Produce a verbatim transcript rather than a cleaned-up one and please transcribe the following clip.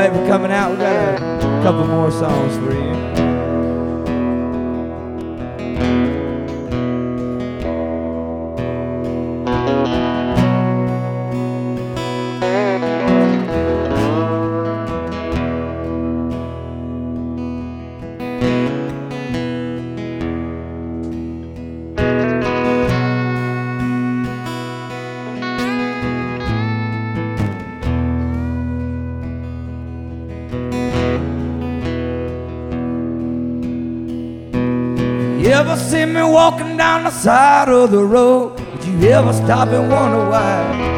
everybody for coming out. We got a couple more songs for you. You ever see me walking down the side of the road? Did you ever stop and wonder why?